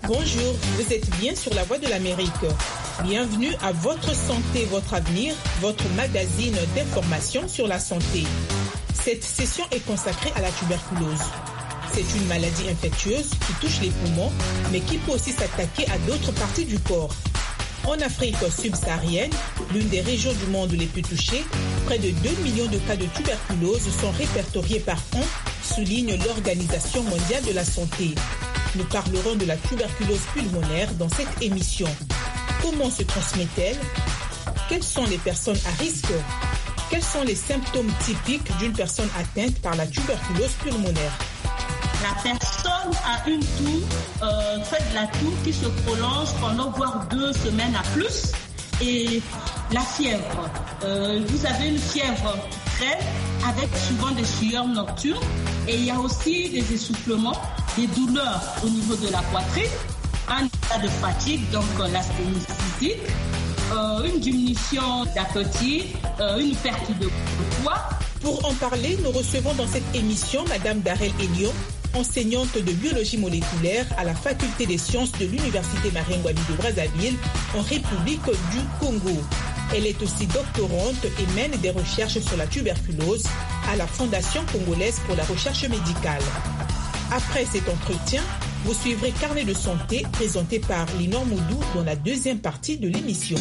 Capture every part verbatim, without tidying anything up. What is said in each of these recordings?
Bonjour, vous êtes bien sur la Voix de l'Amérique. Bienvenue à Votre Santé, Votre Avenir, votre magazine d'information sur la santé. Cette session est consacrée à la tuberculose. C'est une maladie infectieuse qui touche les poumons, mais qui peut aussi s'attaquer à d'autres parties du corps. En Afrique subsaharienne, l'une des régions du monde les plus touchées, près de deux millions de cas de tuberculose sont répertoriés par an, souligne l'Organisation mondiale de la santé. Nous parlerons de la tuberculose pulmonaire dans cette émission. Comment se transmet-elle? Quelles sont les personnes à risque? Quels sont les symptômes typiques d'une personne atteinte par la tuberculose pulmonaire? La personne a une toux, euh, fait de la toux qui se prolonge pendant voire deux semaines à plus. Et la fièvre, euh, vous avez une fièvre faible avec souvent des sueurs nocturnes. Et il y a aussi des essoufflements, des douleurs au niveau de la poitrine, un état de fatigue, donc euh, l'asthénie physique, euh, une diminution d'appétit, euh, une perte de poids. Pour en parler, nous recevons dans cette émission Madame Darel Elion, enseignante de biologie moléculaire à la faculté des sciences de l'Université Marien-Ngouabi de Brazzaville, en République du Congo. Elle est aussi doctorante et mène des recherches sur la tuberculose à la Fondation congolaise pour la recherche médicale. Après cet entretien, vous suivrez Carnet de santé présenté par Linor Moudou dans la deuxième partie de l'émission.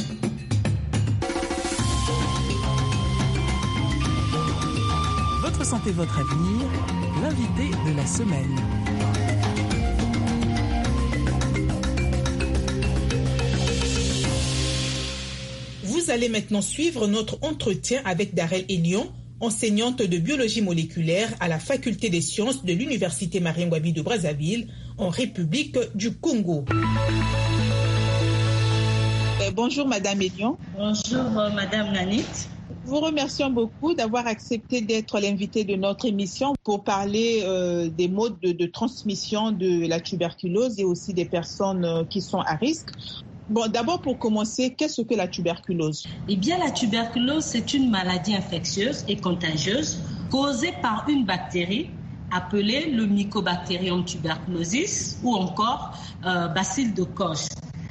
Votre santé, votre avenir, l'invité de la semaine. Vous allez maintenant suivre notre entretien avec Darel Elion, enseignante de biologie moléculaire à la faculté des sciences de l'Université Marien-Ngouabi de Brazzaville, en République du Congo. Euh, bonjour Madame Elion. Bonjour euh, Madame Nanit. Vous remercions beaucoup d'avoir accepté d'être l'invité de notre émission pour parler euh, des modes de, de transmission de la tuberculose et aussi des personnes euh, qui sont à risque. Bon, d'abord pour commencer, qu'est-ce que la tuberculose? Eh bien, la tuberculose, c'est une maladie infectieuse et contagieuse causée par une bactérie appelée le Mycobacterium tuberculosis ou encore euh, bacille de Koch.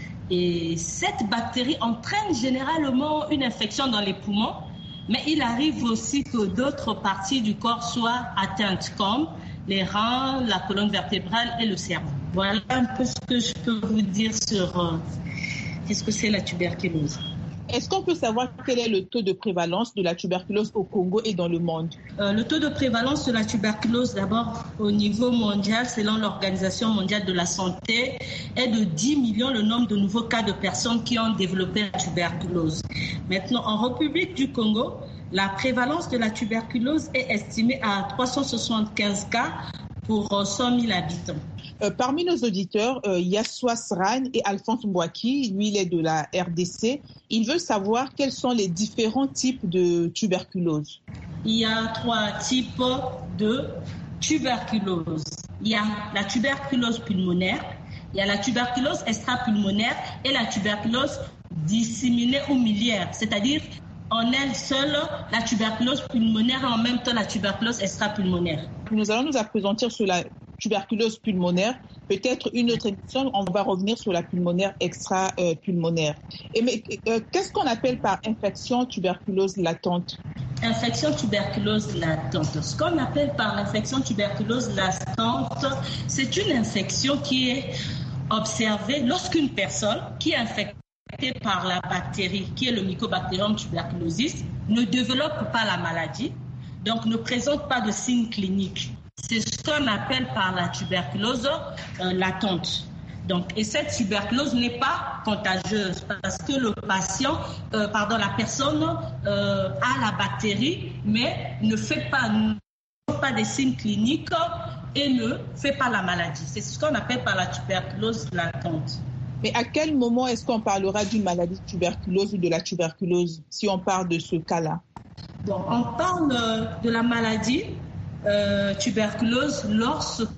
Et cette bactérie entraîne généralement une infection dans les poumons, mais il arrive aussi que d'autres parties du corps soient atteintes, comme les reins, la colonne vertébrale et le cerveau. Voilà un peu ce que je peux vous dire sur euh, qu'est-ce que c'est la tuberculose. Est-ce qu'on peut savoir quel est le taux de prévalence de la tuberculose au Congo et dans le monde? euh, Le taux de prévalence de la tuberculose, d'abord au niveau mondial, selon l'Organisation mondiale de la santé, est de dix millions le nombre de nouveaux cas de personnes qui ont développé la tuberculose. Maintenant, en République du Congo, la prévalence de la tuberculose est estimée à trois cent soixante-quinze cas pour cent mille habitants. Euh, parmi nos auditeurs, euh, Yassoua Sran et Alphonse Mbouaki, lui il est de la R D C. Il veut savoir quels sont les différents types de tuberculose. Il y a trois types de tuberculose. Il y a la tuberculose pulmonaire, il y a la tuberculose extrapulmonaire et la tuberculose disséminée ou miliaire, c'est-à-dire en elle seule la tuberculose pulmonaire et en même temps la tuberculose extrapulmonaire. Nous allons nous appesantir sur la tuberculose pulmonaire. Peut-être une autre émission, on va revenir sur la pulmonaire extra-pulmonaire. Et mais euh, qu'est-ce qu'on appelle par infection tuberculose latente? Infection tuberculose latente. Ce qu'on appelle par l'infection tuberculose latente, c'est une infection qui est observée lorsqu'une personne qui est infectée par la bactérie, qui est le Mycobacterium tuberculosis, ne développe pas la maladie, donc ne présente pas de signes cliniques. C'est ce qu'on appelle par la tuberculose euh, latente. Donc, et cette tuberculose n'est pas contagieuse parce que le patient, euh, pardon, la personne euh, a la bactérie, mais ne fait pas, ne fait pas des signes cliniques et ne fait pas la maladie. C'est ce qu'on appelle par la tuberculose latente. Mais à quel moment est-ce qu'on parlera d'une maladie de tuberculose ou de la tuberculose, si on parle de ce cas-là? Bon, on parle de la maladie euh, tuberculose lorsque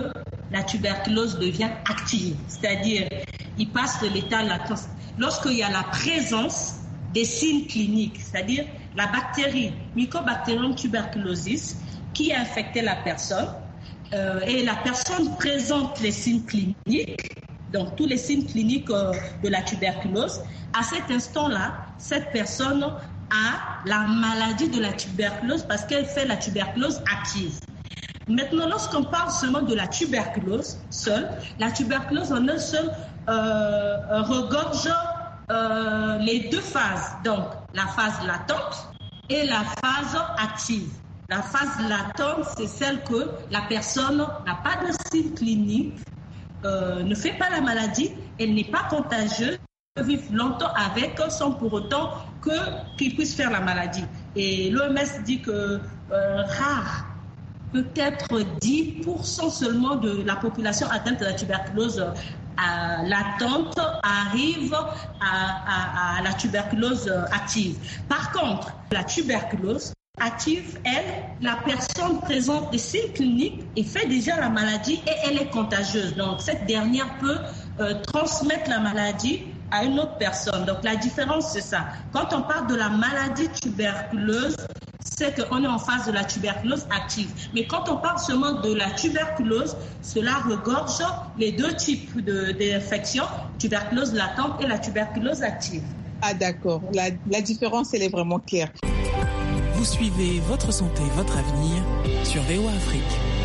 la tuberculose devient active, c'est-à-dire il passe de l'état latent. Lorsqu'il y a la présence des signes cliniques, c'est-à-dire la bactérie Mycobacterium tuberculosis qui a infecté la personne euh, et la personne présente les signes cliniques. donc tous les signes cliniques euh, de la tuberculose, à cet instant-là, cette personne a la maladie de la tuberculose parce qu'elle fait la tuberculose active. Maintenant, lorsqu'on parle seulement de la tuberculose seule, la tuberculose en un seul euh, regorge euh, les deux phases, donc la phase latente et la phase active. La phase latente, c'est celle que la personne n'a pas de signes cliniques, euh, ne fait pas la maladie, elle n'est pas contagieuse, peut vivre longtemps avec sans pour autant que, qu'il puisse faire la maladie. Et l'O M S dit que euh, rare, peut-être dix pour cent seulement de la population atteinte de la tuberculose euh, latente arrive à, à, à la tuberculose active. Par contre, la tuberculose active, elle, la personne présente des signes cliniques et fait déjà la maladie et elle est contagieuse. Donc, cette dernière peut euh, transmettre la maladie à une autre personne. Donc, la différence, c'est ça. Quand on parle de la maladie tuberculeuse, c'est qu'on est en phase de la tuberculose active. Mais quand on parle seulement de la tuberculose, cela regorge les deux types de, d'infections, tuberculose latente et la tuberculose active. Ah d'accord, la, la différence, elle est vraiment claire. Vous suivez Votre santé, votre avenir sur V O A Afrique.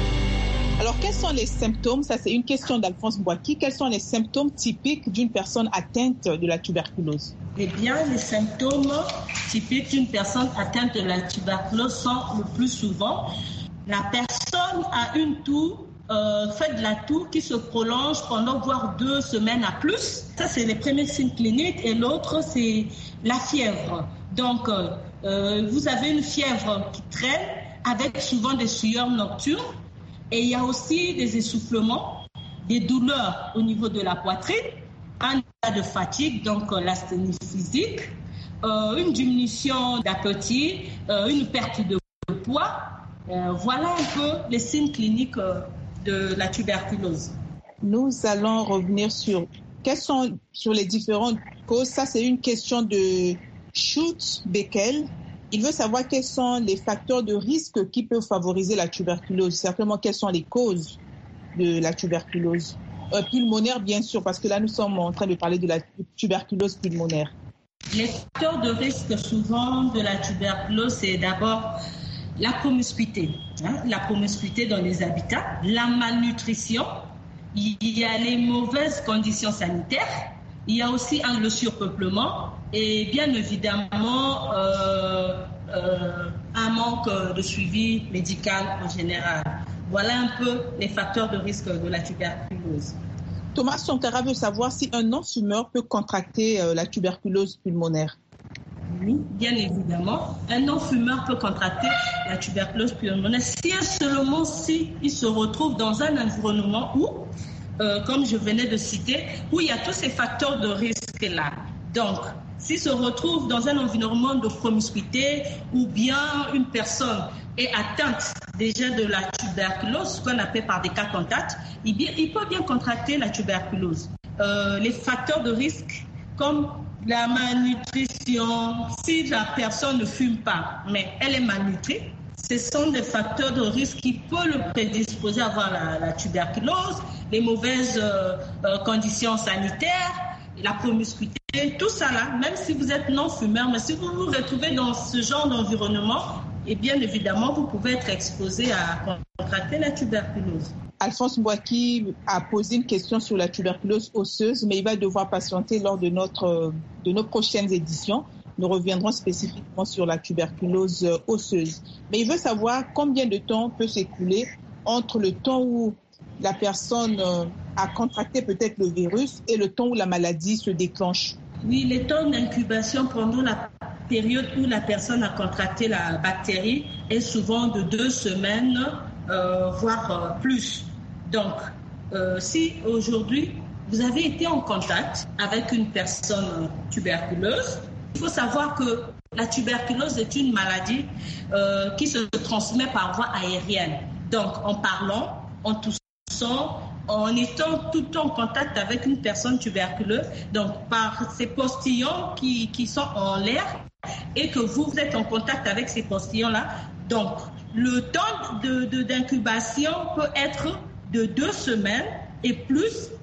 Alors, quels sont les symptômes? Ça, c'est une question d'Alphonse Boaki. Quels sont les symptômes typiques d'une personne atteinte de la tuberculose? Eh bien, les symptômes typiques d'une personne atteinte de la tuberculose sont le plus souvent la personne a une toux, euh, fait de la toux qui se prolonge pendant voire deux semaines à plus. Ça, c'est les premiers signes cliniques. Et l'autre, c'est la fièvre. Donc, euh, vous avez une fièvre qui traîne avec souvent des sueurs nocturnes. Et il y a aussi des essoufflements, des douleurs au niveau de la poitrine, un état de fatigue, donc euh, l'asthénie physique, euh, une diminution d'appétit, euh, une perte de poids. Euh, voilà un peu les signes cliniques euh, de la tuberculose. Nous allons revenir sur quelles sont sur les différentes causes. Ça, c'est une question de Schultz-Beckel. Il veut savoir quels sont les facteurs de risque qui peuvent favoriser la tuberculose. Certainement, quelles sont les causes de la tuberculose euh, pulmonaire, bien sûr, parce que là, nous sommes en train de parler de la tuberculose pulmonaire. Les facteurs de risque souvent de la tuberculose, c'est d'abord la promiscuité, hein, la promiscuité dans les habitats, la malnutrition, il y a les mauvaises conditions sanitaires, il y a aussi hein, le surpeuplement et bien évidemment euh, euh, un manque de suivi médical en général. Voilà un peu les facteurs de risque de la tuberculose. Thomas Sankara veut savoir si un non-fumeur peut contracter euh, la tuberculose pulmonaire. Oui, bien évidemment. Un non-fumeur peut contracter la tuberculose pulmonaire si et seulement si il se retrouve dans un environnement où, euh, comme je venais de citer, où il y a tous ces facteurs de risque-là. Donc, s'il se retrouve dans un environnement de promiscuité ou bien une personne est atteinte déjà de la tuberculose, ce qu'on appelle par des cas contacts, il, il peut bien contracter la tuberculose. Euh, les facteurs de risque comme la malnutrition, si la personne ne fume pas, mais elle est malnutrie, ce sont des facteurs de risque qui peuvent le prédisposer à avoir la, la tuberculose, les mauvaises euh, euh, conditions sanitaires, la promiscuité, tout ça là, même si vous êtes non-fumeur, mais si vous vous retrouvez dans ce genre d'environnement, et bien évidemment, vous pouvez être exposé à contracter la tuberculose. Alphonse Boaki a posé une question sur la tuberculose osseuse, mais il va devoir patienter lors de, notre, de nos prochaines éditions. Nous reviendrons spécifiquement sur la tuberculose osseuse. Mais il veut savoir combien de temps peut s'écouler entre le temps où la personne a contracté peut-être le virus et le temps où la maladie se déclenche. Oui, les temps d'incubation pendant la période où la personne a contracté la bactérie est souvent de deux semaines, euh, voire euh, plus. Donc, euh, si aujourd'hui, vous avez été en contact avec une personne tuberculeuse, il faut savoir que la tuberculose est une maladie euh, qui se transmet par voie aérienne. Donc, en parlant, en toussant, en étant tout le temps en contact avec une personne tuberculeuse, donc par ces postillons qui, qui sont en l'air, et que vous êtes en contact avec ces postillons-là. Donc, le temps de, de, d'incubation peut être de deux semaines et plus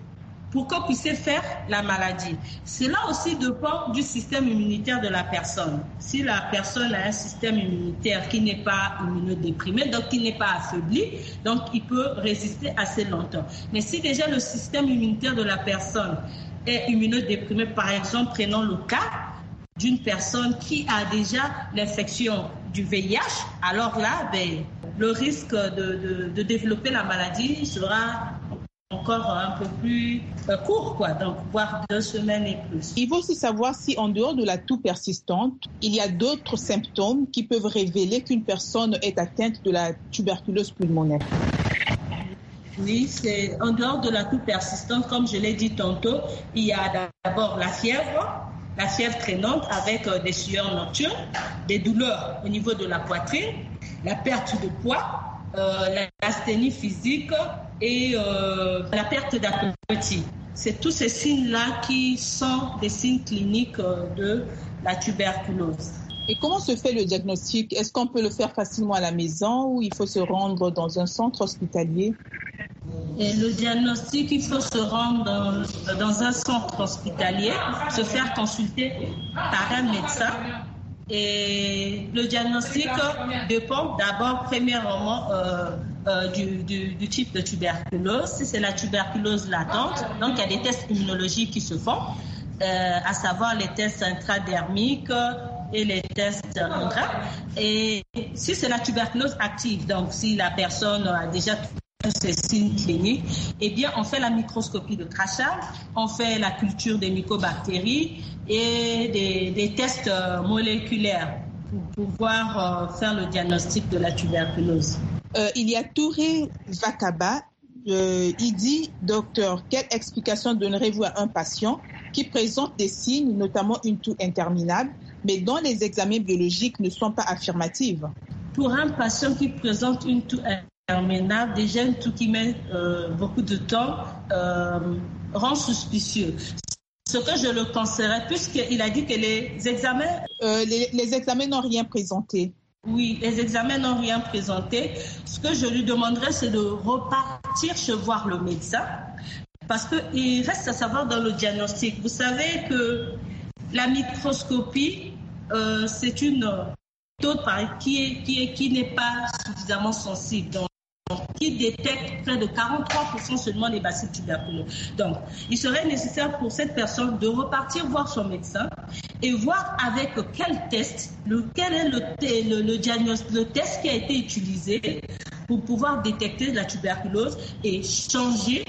pour qu'on puisse faire la maladie. Cela aussi dépend du système immunitaire de la personne. Si la personne a un système immunitaire qui n'est pas immunodéprimé, donc qui n'est pas affaibli, donc il peut résister assez longtemps. Mais si déjà le système immunitaire de la personne est immunodéprimé, par exemple, prenons le cas d'une personne qui a déjà l'infection du V I H, alors là, ben, le risque de, de, de développer la maladie sera encore un peu plus euh, court, quoi, donc voire deux semaines et plus. Il faut aussi savoir si en dehors de la toux persistante, il y a d'autres symptômes qui peuvent révéler qu'une personne est atteinte de la tuberculose pulmonaire. Oui, c'est en dehors de la toux persistante, comme je l'ai dit tantôt, il y a d'abord la fièvre, la fièvre traînante avec euh, des sueurs nocturnes, des douleurs au niveau de la poitrine, la perte de poids, euh, l'asthénie physique et euh, la perte d'appétit. C'est tous ces signes-là qui sont des signes cliniques euh, de la tuberculose. Et comment se fait le diagnostic? Est-ce qu'on peut le faire facilement à la maison ou il faut se rendre dans un centre hospitalier? Et le diagnostic, il faut se rendre dans, dans un centre hospitalier, se faire consulter par un médecin. Et le diagnostic dépend d'abord, premièrement, euh, euh, du, du, du type de tuberculose. Si c'est la tuberculose latente, donc il y a des tests immunologiques qui se font, euh, à savoir les tests intradermiques et les tests intra. Et si c'est la tuberculose active, donc si la personne a déjà tous ces signes cliniques, eh bien, on fait la microscopie de crachat, on fait la culture des mycobactéries et des, des tests moléculaires pour pouvoir euh, faire le diagnostic de la tuberculose. Euh, il y a Touré Vakaba. Euh, il dit, docteur, quelle explication donnerez-vous à un patient qui présente des signes, notamment une toux interminable, mais dont les examens biologiques ne sont pas affirmatifs? Pour un patient qui présente une toux interminable, déjà une toux qui met euh, beaucoup de temps, euh, rend suspicieux. Ce que je le conseillerais, puisqu'il a dit que les examens... Euh, les, les examens n'ont rien présenté. Oui, les examens n'ont rien présenté. Ce que je lui demanderais, c'est de repartir chez voir le médecin, parce qu'il reste à savoir dans le diagnostic. Vous savez que la microscopie, euh, c'est une méthode qui, est, qui, est, qui n'est pas suffisamment sensible. Donc, qui détecte près de quarante-trois pour cent seulement des bacilles tuberculeuses. Donc, il serait nécessaire pour cette personne de repartir voir son médecin et voir avec quel test, le, quel est le, le, le diagnostic, le test qui a été utilisé pour pouvoir détecter la tuberculose et changer,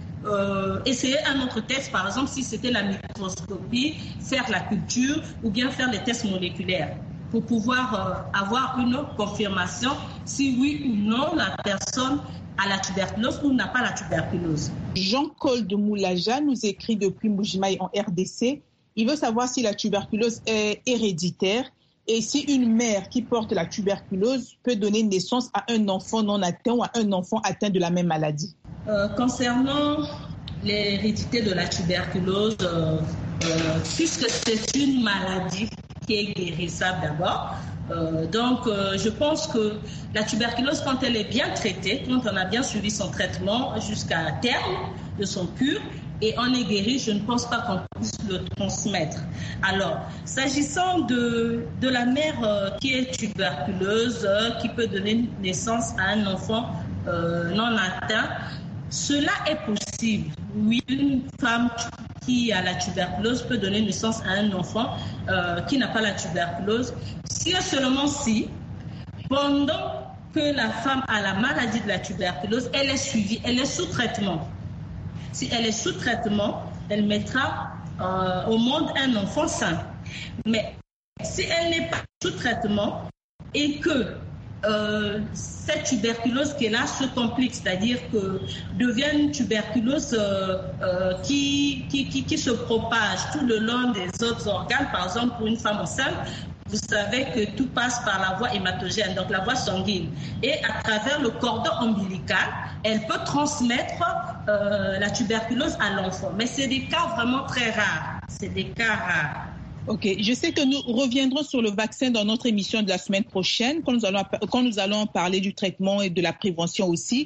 euh, essayer un autre test, par exemple, si c'était la microscopie, faire la culture ou bien faire les tests moléculaires, pour pouvoir euh, avoir une confirmation si oui ou non la personne a la tuberculose ou n'a pas la tuberculose. Jean-Col de Moulaja nous écrit depuis Mbujimaï en R D C. Il veut savoir si la tuberculose est héréditaire et si une mère qui porte la tuberculose peut donner naissance à un enfant non atteint ou à un enfant atteint de la même maladie. Euh, concernant l'hérédité de la tuberculose, euh, euh, puisque c'est une maladie qui est guérissable d'abord. Euh, donc, euh, je pense que la tuberculose, quand elle est bien traitée, quand on a bien suivi son traitement jusqu'à terme de son cure, et on est guéri, je ne pense pas qu'on puisse le transmettre. Alors, s'agissant de, de la mère euh, qui est tuberculeuse, euh, qui peut donner naissance à un enfant euh, non atteint, cela est possible. Oui, une femme qui a la tuberculose peut donner naissance à un enfant euh, qui n'a pas la tuberculose, si et seulement si, pendant que la femme a la maladie de la tuberculose, elle est suivie, elle est sous traitement. Si elle est sous traitement, elle mettra euh, au monde un enfant sain. Mais si elle n'est pas sous traitement et que Euh, cette tuberculose qui est là se complique, c'est-à-dire que devient une tuberculose euh, euh, qui, qui, qui, qui se propage tout le long des autres organes. Par exemple, pour une femme enceinte, vous savez que tout passe par la voie hématogène, donc la voie sanguine. Et à travers le cordon ombilical, elle peut transmettre euh, la tuberculose à l'enfant. Mais c'est des cas vraiment très rares. C'est des cas rares. Ok, je sais que nous reviendrons sur le vaccin dans notre émission de la semaine prochaine, quand nous allons, quand nous allons parler du traitement et de la prévention aussi.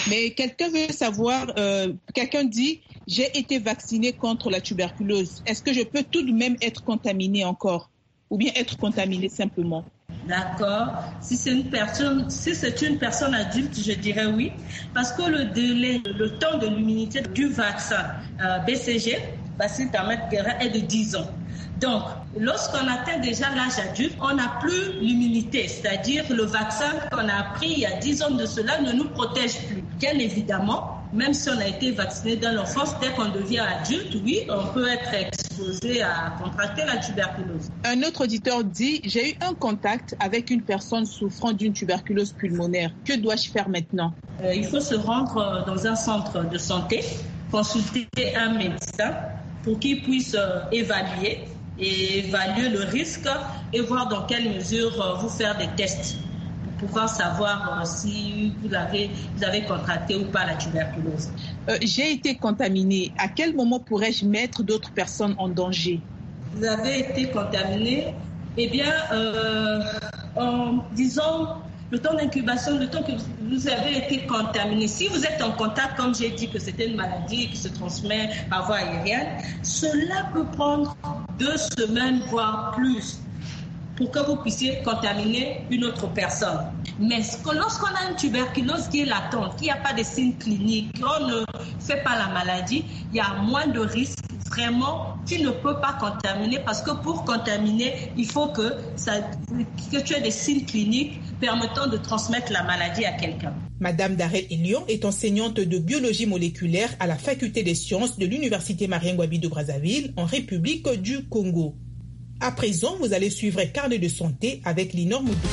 Mais quelqu'un veut savoir, euh, quelqu'un dit, j'ai été vacciné contre la tuberculose. Est-ce que je peux tout de même être contaminé encore ou bien être contaminé simplement? D'accord. Si c'est une personne, si c'est une personne adulte, je dirais oui, parce que le délai, le temps de l'immunité du vaccin euh, B C G, bacille Tamètre Guérin, est de dix ans. Donc, lorsqu'on atteint déjà l'âge adulte, on n'a plus l'immunité, c'est-à-dire le vaccin qu'on a pris il y a dix ans de cela ne nous protège plus. Bien évidemment, même si on a été vacciné dans l'enfance, dès qu'on devient adulte, oui, on peut être exposé à contracter la tuberculose. Un autre auditeur dit, j'ai eu un contact avec une personne souffrant d'une tuberculose pulmonaire. Que dois-je faire maintenant? euh, Il faut se rendre dans un centre de santé, consulter un médecin pour qu'il puisse euh, évaluer et évaluer le risque et voir dans quelle mesure euh, vous faire des tests pour pouvoir savoir euh, si vous avez, vous avez contracté ou pas la tuberculose. Euh, j'ai été contaminé. À quel moment pourrais-je mettre d'autres personnes en danger? Vous avez été contaminé, eh bien, euh, en disant le temps d'incubation, le temps que vous avez été contaminé. Si vous êtes en contact, comme j'ai dit que c'était une maladie qui se transmet par voie aérienne, cela peut prendre deux semaines, voire plus, pour que vous puissiez contaminer une autre personne. Mais lorsqu'on a une tuberculose qui est latente, qu'il n'y a pas de signes cliniques, qu'on ne fait pas la maladie, il y a moins de risques. Vraiment, tu ne peux pas contaminer parce que pour contaminer, il faut que, ça, que tu aies des signes cliniques permettant de transmettre la maladie à quelqu'un. Madame Darel Elion est enseignante de biologie moléculaire à la faculté des sciences de l'Université Marien-Ngouabi de Brazzaville en République du Congo. À présent, vous allez suivre Carnet de santé avec Linor Moudou.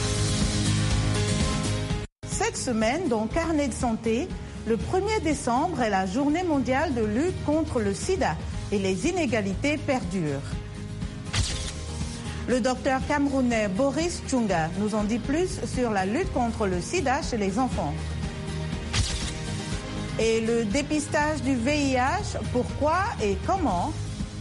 Cette semaine, dans Carnet de santé, le premier décembre est la journée mondiale de lutte contre le sida et les inégalités perdurent. Le docteur camerounais Boris Tchunga nous en dit plus sur la lutte contre le sida chez les enfants. Et le dépistage du V I H, pourquoi et comment?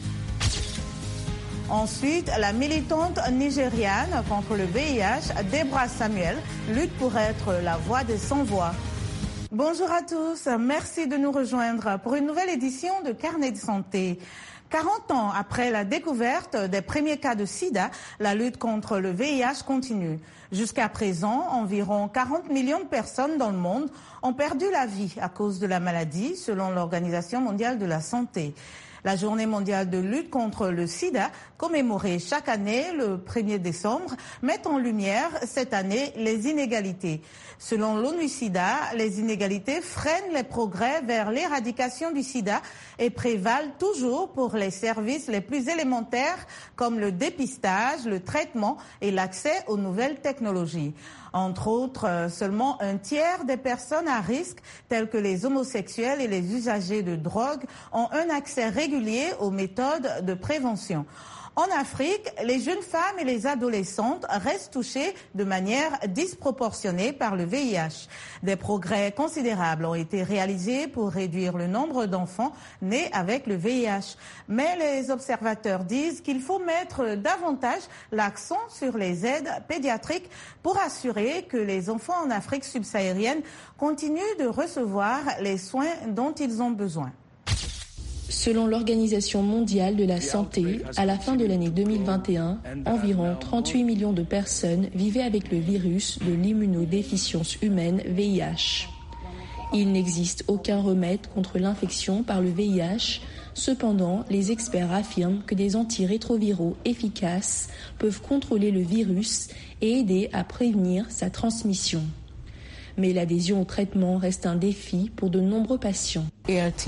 Ensuite, la militante nigériane contre le V I H, Deborah Samuel, lutte pour être la voix des sans-voix. Bonjour à tous, merci de nous rejoindre pour une nouvelle édition de Carnet de santé. quarante ans après la découverte des premiers cas de sida, la lutte contre le V I H continue. Jusqu'à présent, environ quarante millions de personnes dans le monde ont perdu la vie à cause de la maladie, selon l'Organisation mondiale de la santé. La journée mondiale de lutte contre le sida, commémorée chaque année le premier décembre, met en lumière cette année les inégalités. Selon l'ONU-SIDA, les inégalités freinent les progrès vers l'éradication du sida et prévalent toujours pour les services les plus élémentaires comme le dépistage, le traitement et l'accès aux nouvelles technologies. Entre autres, seulement un tiers des personnes à risque, telles que les homosexuels et les usagers de drogue, ont un accès régulier aux méthodes de prévention. En Afrique, les jeunes femmes et les adolescentes restent touchées de manière disproportionnée par le V I H. Des progrès considérables ont été réalisés pour réduire le nombre d'enfants nés avec le V I H. Mais les observateurs disent qu'il faut mettre davantage l'accent sur les aides pédiatriques pour assurer que les enfants en Afrique subsaharienne continuent de recevoir les soins dont ils ont besoin. Selon l'Organisation mondiale de la santé, à la fin de l'année deux mille vingt et un, environ trente-huit millions de personnes vivaient avec le virus de l'immunodéficience humaine V I H. Il n'existe aucun remède contre l'infection par le V I H. Cependant, les experts affirment que des antirétroviraux efficaces peuvent contrôler le virus et aider à prévenir sa transmission. Mais l'adhésion au traitement reste un défi pour de nombreux patients. A R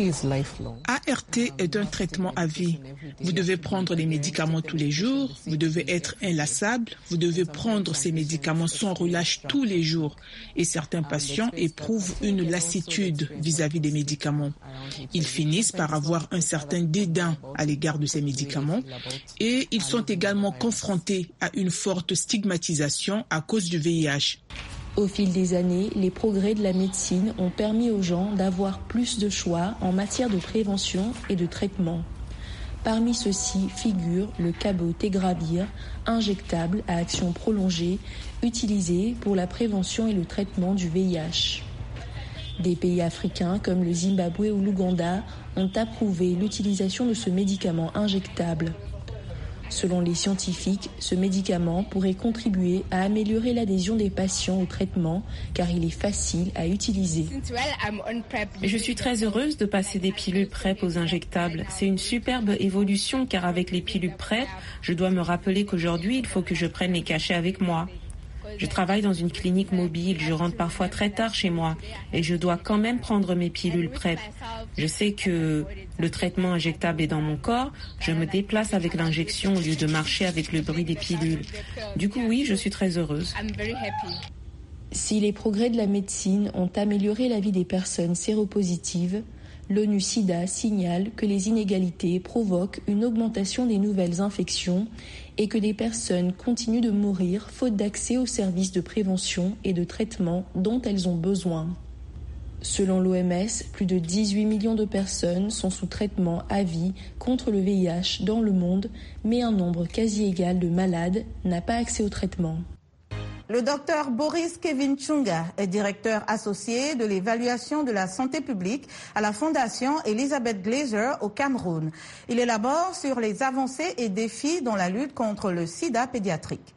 T est un traitement à vie. Vous devez prendre des médicaments tous les jours, vous devez être inlassable, vous devez prendre ces médicaments sans relâche tous les jours. Et certains patients éprouvent une lassitude vis-à-vis des médicaments. Ils finissent par avoir un certain dédain à l'égard de ces médicaments et ils sont également confrontés à une forte stigmatisation à cause du V I H. Au fil des années, les progrès de la médecine ont permis aux gens d'avoir plus de choix en matière de prévention et de traitement. Parmi ceux-ci figure le cabotegravir, injectable à action prolongée, utilisé pour la prévention et le traitement du V I H. Des pays africains comme le Zimbabwe ou l'Ouganda ont approuvé l'utilisation de ce médicament injectable. Selon les scientifiques, ce médicament pourrait contribuer à améliorer l'adhésion des patients au traitement car il est facile à utiliser. Je suis très heureuse de passer des pilules PrEP aux injectables. C'est une superbe évolution car avec les pilules PrEP, je dois me rappeler qu'aujourd'hui, il faut que je prenne les cachets avec moi. Je travaille dans une clinique mobile, je rentre parfois très tard chez moi et je dois quand même prendre mes pilules PrEP. Je sais que le traitement injectable est dans mon corps, je me déplace avec l'injection au lieu de marcher avec le bruit des pilules. Du coup, oui, je suis très heureuse. Si les progrès de la médecine ont amélioré la vie des personnes séropositives, l'ONU-SIDA signale que les inégalités provoquent une augmentation des nouvelles infections et que des personnes continuent de mourir faute d'accès aux services de prévention et de traitement dont elles ont besoin. Selon l'O M S, plus de dix-huit millions de personnes sont sous traitement à vie contre le V I H dans le monde, mais un nombre quasi égal de malades n'a pas accès au traitement. Le docteur Boris Kevin Chunga est directeur associé de l'évaluation de la santé publique à la Fondation Elizabeth Glaser au Cameroun. Il élabore sur les avancées et défis dans la lutte contre le sida pédiatrique.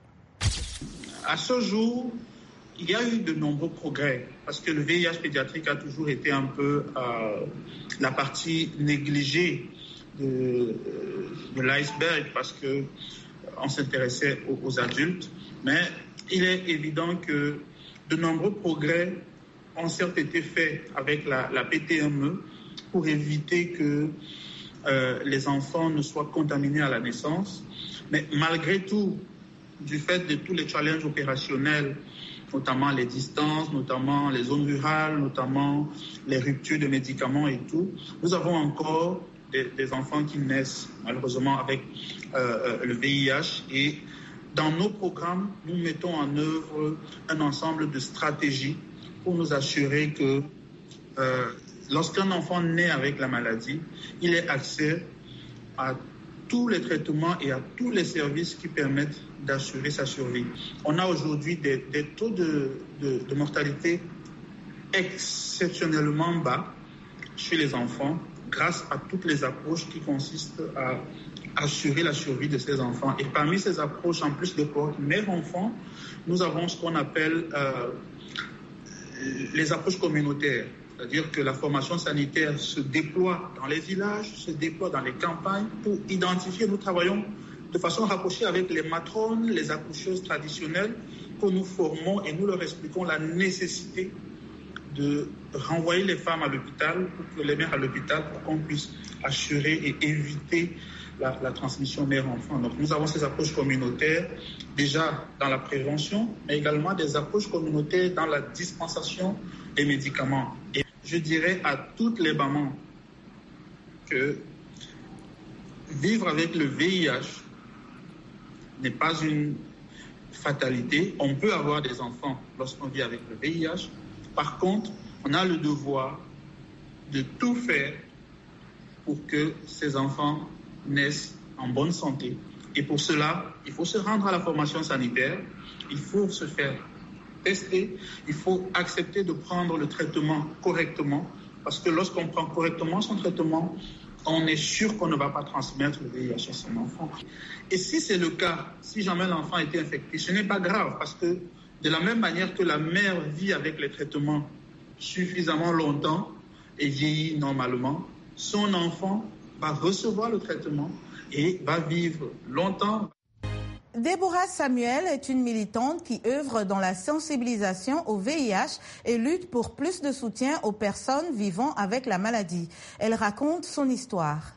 À ce jour, il y a eu de nombreux progrès parce que le V I H pédiatrique a toujours été un peu euh, la partie négligée de, de l'iceberg parce qu'on s'intéressait aux, aux adultes. Mais il est évident que de nombreux progrès ont certes été faits avec la, la P T M E pour éviter que euh, les enfants ne soient contaminés à la naissance. Mais malgré tout, du fait de tous les challenges opérationnels, notamment les distances, notamment les zones rurales, notamment les ruptures de médicaments et tout, nous avons encore des, des enfants qui naissent malheureusement avec euh, le V I H et dans nos programmes, nous mettons en œuvre un ensemble de stratégies pour nous assurer que euh, lorsqu'un enfant naît avec la maladie, il ait accès à tous les traitements et à tous les services qui permettent d'assurer sa survie. On a aujourd'hui des, des taux de, de, de mortalité exceptionnellement bas chez les enfants grâce à toutes les approches qui consistent à assurer la survie de ces enfants. Et parmi ces approches, en plus de cohorte mère-enfant, nous avons ce qu'on appelle euh, les approches communautaires. C'est-à-dire que la formation sanitaire se déploie dans les villages, se déploie dans les campagnes pour identifier. Nous travaillons de façon rapprochée avec les matrones, les accoucheuses traditionnelles, que nous formons et nous leur expliquons la nécessité de renvoyer les femmes à l'hôpital, pour que les mères à l'hôpital, pour qu'on puisse assurer et éviter La, la transmission mère-enfant. Donc nous avons ces approches communautaires déjà dans la prévention, mais également des approches communautaires dans la dispensation des médicaments. Et je dirais à toutes les mamans que vivre avec le V I H n'est pas une fatalité. On peut avoir des enfants lorsqu'on vit avec le V I H. Par contre, on a le devoir de tout faire pour que ces enfants naissent en bonne santé. Et pour cela, il faut se rendre à la formation sanitaire, il faut se faire tester, il faut accepter de prendre le traitement correctement, parce que lorsqu'on prend correctement son traitement, on est sûr qu'on ne va pas transmettre le V I H à son enfant. Et si c'est le cas, si jamais l'enfant a été infecté, ce n'est pas grave, parce que de la même manière que la mère vit avec les traitements suffisamment longtemps et vieillit normalement, son enfant va recevoir le traitement et va vivre longtemps. Déborah Samuel est une militante qui œuvre dans la sensibilisation au V I H et lutte pour plus de soutien aux personnes vivant avec la maladie. Elle raconte son histoire.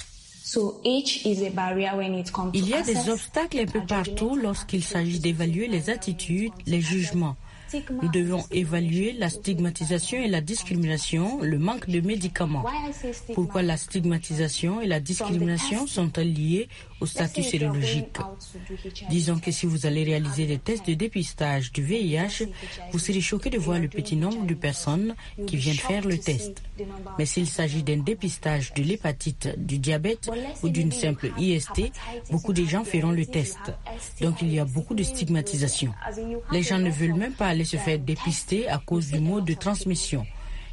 Il y a des obstacles un peu partout lorsqu'il s'agit d'évaluer les attitudes, les jugements. Nous devons évaluer la stigmatisation et la discrimination, le manque de médicaments. Pourquoi la stigmatisation et la discrimination sont-elles liées au statut sérologique? Disons que si vous allez réaliser des tests de dépistage du V I H, vous serez choqué de voir le petit nombre de personnes qui viennent faire le test. Mais s'il s'agit d'un dépistage de l'hépatite, du diabète ou d'une simple I S T, beaucoup de gens feront le test. Donc il y a beaucoup de stigmatisation. Les gens ne veulent même pas aller se faire dépister à cause du mode de transmission.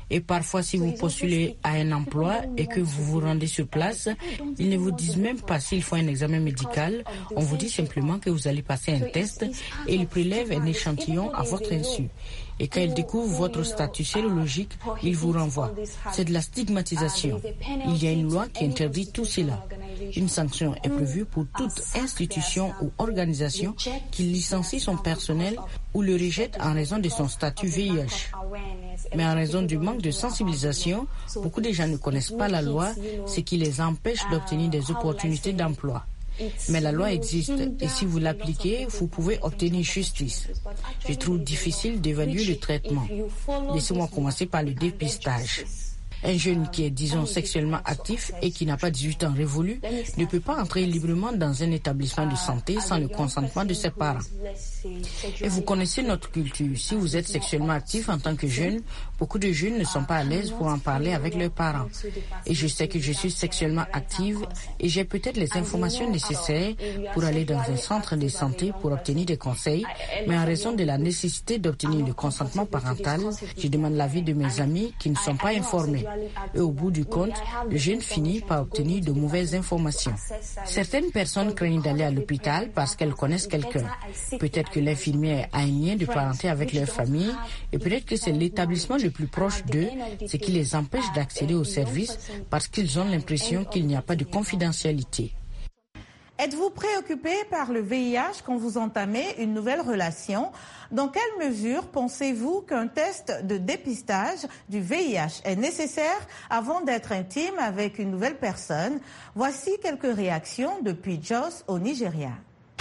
Et parfois, si vous postulez à un emploi et que vous vous rendez sur place, ils ne vous disent même pas s'il faut un examen médical. On vous dit simplement que vous allez passer un test et ils prélèvent un échantillon à votre insu. Et quand ils découvrent votre statut sérologique, ils vous renvoient. C'est de la stigmatisation. Il y a une loi qui interdit tout cela. Une sanction est prévue pour toute institution ou organisation qui licencie son personnel ou le rejette en raison de son statut V I H. Mais en raison du manque de sensibilisation, beaucoup de gens ne connaissent pas la loi, ce qui les empêche d'obtenir des opportunités d'emploi. Mais la loi existe et si vous l'appliquez, vous pouvez obtenir justice. Je trouve difficile d'évaluer le traitement. Laissez-moi commencer par le dépistage. Un jeune qui est, disons, sexuellement actif et qui n'a pas dix-huit ans révolus ne peut pas entrer librement dans un établissement de santé sans le consentement de ses parents. Et vous connaissez notre culture. Si vous êtes sexuellement actif en tant que jeune, beaucoup de jeunes ne sont pas à l'aise pour en parler avec leurs parents. Et je sais que je suis sexuellement active et j'ai peut-être les informations nécessaires pour aller dans un centre de santé pour obtenir des conseils, mais en raison de la nécessité d'obtenir le consentement parental, je demande l'avis de mes amis qui ne sont pas informés. Et au bout du compte, le jeune finit par obtenir de mauvaises informations. Certaines personnes craignent d'aller à l'hôpital parce qu'elles connaissent quelqu'un. Peut-être que l'infirmière a un lien de parenté avec leur famille et peut-être que c'est l'établissement le plus proche d'eux, ce qui les empêche d'accéder aux services parce qu'ils ont l'impression qu'il n'y a pas de confidentialité. Êtes-vous préoccupé par le V I H quand vous entamez une nouvelle relation? Dans quelle mesure pensez-vous qu'un test de dépistage du V I H est nécessaire avant d'être intime avec une nouvelle personne? Voici quelques réactions depuis Jos au Nigeria.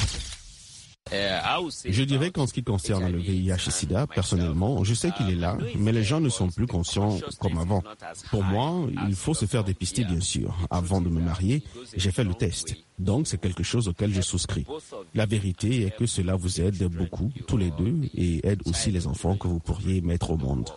Je dirais qu'en ce qui concerne le V I H et SIDA, personnellement, je sais qu'il est là, mais les gens ne sont plus conscients comme avant. Pour moi, il faut se faire dépister, bien sûr. Avant de me marier, j'ai fait le test. Donc, c'est quelque chose auquel je souscris. La vérité est que cela vous aide beaucoup, tous les deux, et aide aussi les enfants que vous pourriez mettre au monde.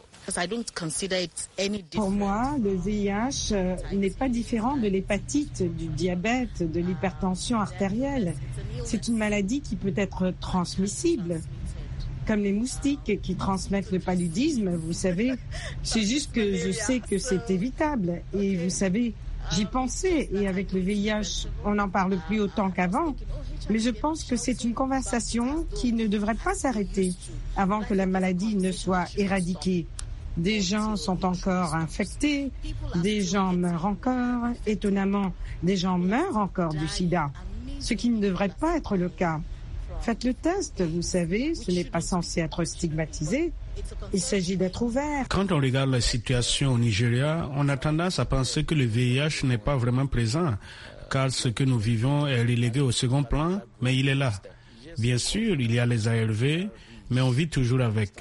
Pour moi, le V I H n'est pas différent de l'hépatite, du diabète, de l'hypertension artérielle. C'est une maladie qui peut être transmissible, comme les moustiques qui transmettent le paludisme, vous savez. C'est juste que je sais que c'est évitable. Et vous savez, j'y pensais, et avec le V I H, on n'en parle plus autant qu'avant. Mais je pense que c'est une conversation qui ne devrait pas s'arrêter avant que la maladie ne soit éradiquée. Des gens sont encore infectés, des gens meurent encore, étonnamment, des gens meurent encore du sida, ce qui ne devrait pas être le cas. Faites le test, vous savez, ce n'est pas censé être stigmatisé, il s'agit d'être ouvert. Quand on regarde la situation au Nigeria, on a tendance à penser que le V I H n'est pas vraiment présent, car ce que nous vivons est relégué au second plan, mais il est là. Bien sûr, il y a les A R V, mais on vit toujours avec.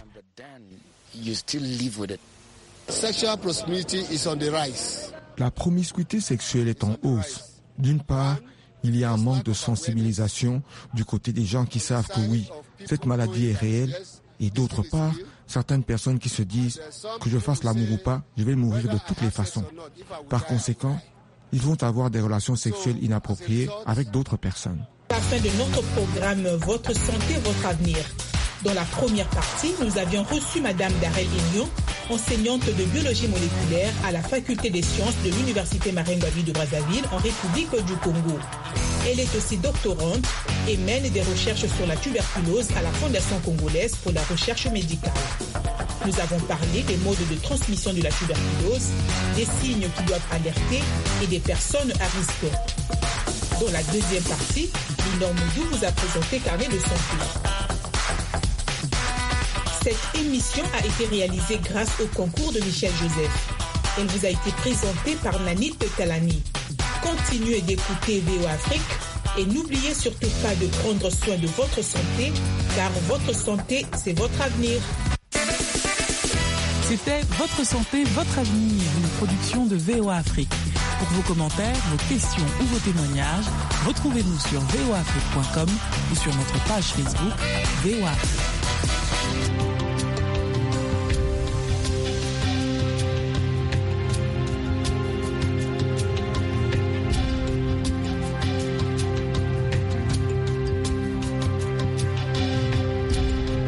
La promiscuité sexuelle est en hausse. D'une part, il y a un manque de sensibilisation du côté des gens qui savent que oui, cette maladie est réelle. Et d'autre part, certaines personnes qui se disent que je fasse l'amour ou pas, je vais mourir de toutes les façons. Par conséquent, ils vont avoir des relations sexuelles inappropriées avec d'autres personnes. À la fin de notre programme Votre santé, votre avenir. Dans la première partie, nous avions reçu Madame Darel Ignon, enseignante de biologie moléculaire à la faculté des sciences de l'Université Marengo de Brazzaville en République du Congo. Elle est aussi doctorante et mène des recherches sur la tuberculose à la Fondation congolaise pour la recherche médicale. Nous avons parlé des modes de transmission de la tuberculose, des signes qui doivent alerter et des personnes à risque. Dans la deuxième partie, Lina Moudou vous a présenté Carnet de santé. Cette émission a été réalisée grâce au concours de Michel Joseph. Elle vous a été présentée par Nanit Talani. Continuez d'écouter V O A Afrique et n'oubliez surtout pas de prendre soin de votre santé, car votre santé, c'est votre avenir. C'était Votre santé, votre avenir, une production de V O A Afrique. Pour vos commentaires, vos questions ou vos témoignages, retrouvez-nous sur v o afrique point com ou sur notre page Facebook V O A Afrique.